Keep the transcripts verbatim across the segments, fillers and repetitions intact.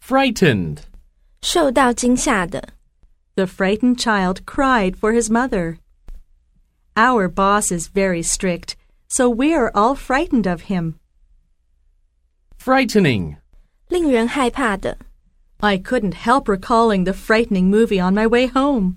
Frightened. 受到惊吓的。 The frightened child cried for his mother. Our boss is very strict, so we are all frightened of him. Frightening. 令人害怕的。 I couldn't help recalling the frightening movie on my way home.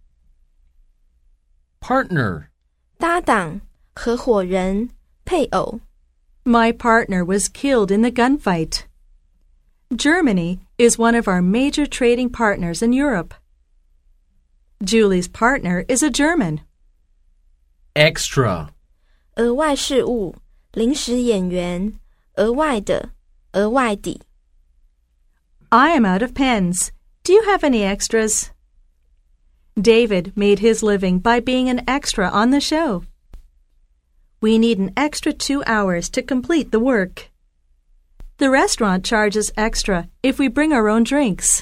Partner. 搭档、合伙人、配偶。 My partner was killed in the gunfight. Germany is one of our major trading partners in Europe. Julie's partner is a German. Extra. 额外事务、临时演员、额外的、额外的。 I am out of pens. Do you have any extras? David made his living by being an extra on the show. We need an extra two hours to complete the work. The restaurant charges extra if we bring our own drinks.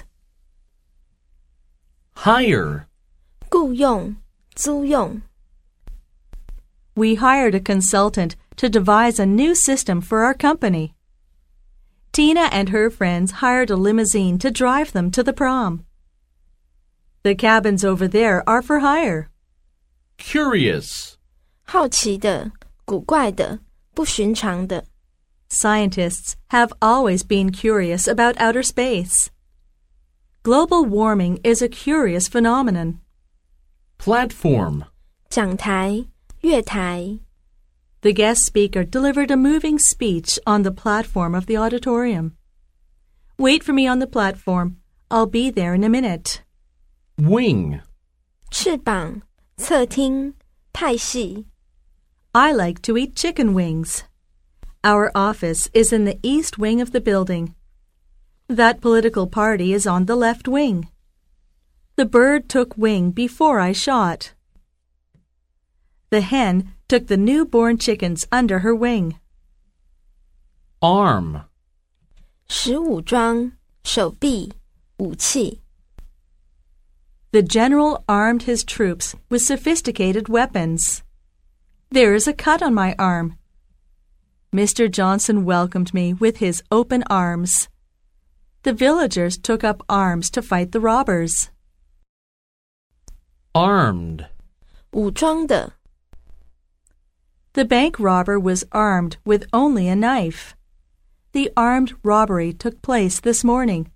Hire. 雇用、租用。 We hired a consultant to devise a new system for our company. Tina and her friends hired a limousine to drive them to the prom. The cabins over there are for hire. Curious. 好奇的、古怪的、不寻常的。 Scientists have always been curious about outer space. Global warming is a curious phenomenon. Platform. 讲台、月台。 The guest speaker delivered a moving speech on the platform of the auditorium. Wait for me on the platform. I'll be there in a minute. Wing. 翅膀、侧厅、派系。 I like to eat chicken wings. Our office is in the east wing of the building. That political party is on the left wing. The bird took wing before I shot. The hen took the newborn chickens under her wing. Arm. 使武装、手臂、武器。 The general armed his troops with sophisticated weapons. There is a cut on my arm. Mister Johnson welcomed me with his open arms. The villagers took up arms to fight the robbers. Armed. 武装的。 The bank robber was armed with only a knife. The armed robbery took place this morning.